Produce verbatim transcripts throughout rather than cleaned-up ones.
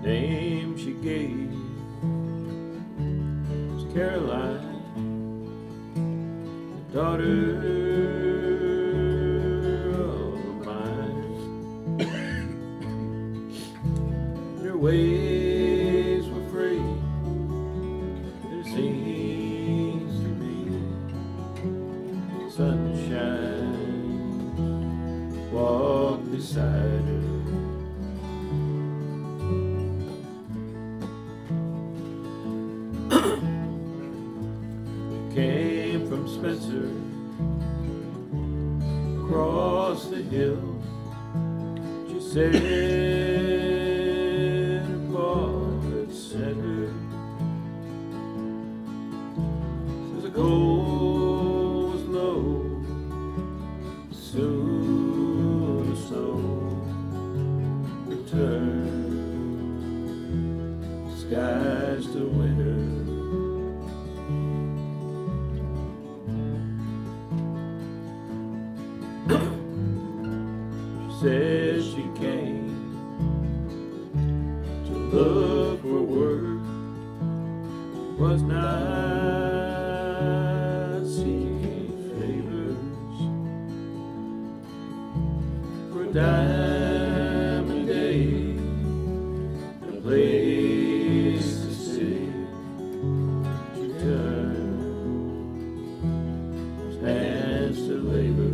name she gave was Caroline, the daughter of mine. Her ways were free, it seems to me. Sunshine walked beside her. Came from Spencer, across the hill. She said her father had sent her. Says the cold was low, soon the snow returned, skies to winter. Says she came to look for work, was not seeking favors for a dime a day and a place to sit. She turned her hands to labor.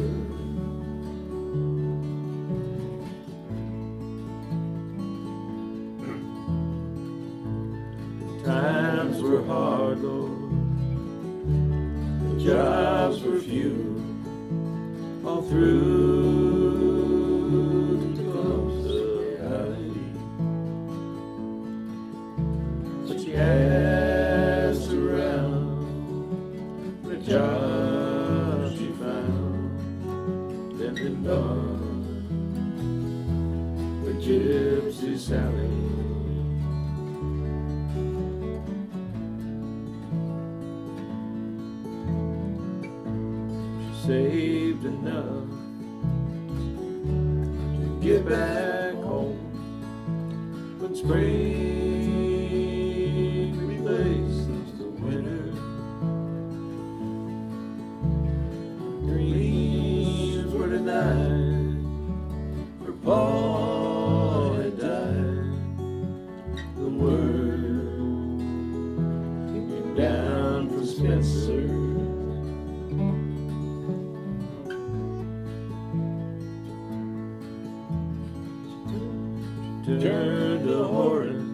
Times were hard, Lord, the jobs were few, all through comes the valley. But she asked around the job she found, then been done with Gypsy Sally. Saved enough to get back home when spring replaces the winter. Dreams were denied, her Paul had died. The word came down from Spencer. Turned to Horan,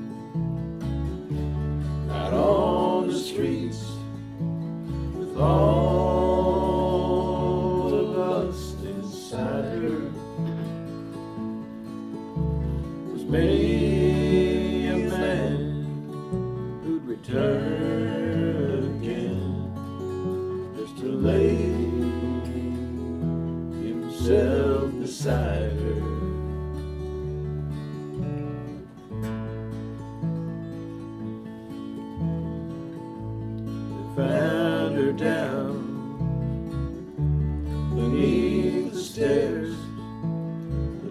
out on the streets with all the lust inside her. Was many a man who'd return again just to lay himself beside her. Found her down beneath the stairs that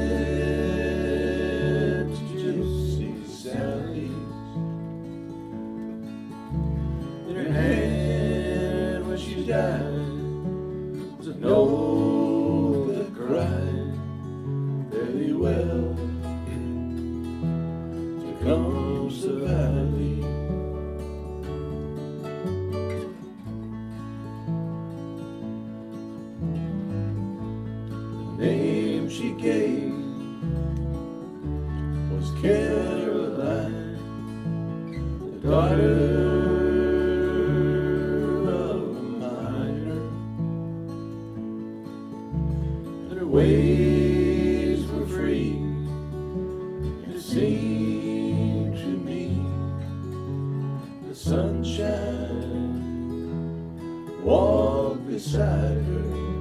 led to Gypsy Sally's. In her hand when she died was a note that cried, "Fare thee well, here comes the valley." Name she gave was Caroline, the daughter of a miner, and her ways were free, and it seemed to me the sunshine walked beside her.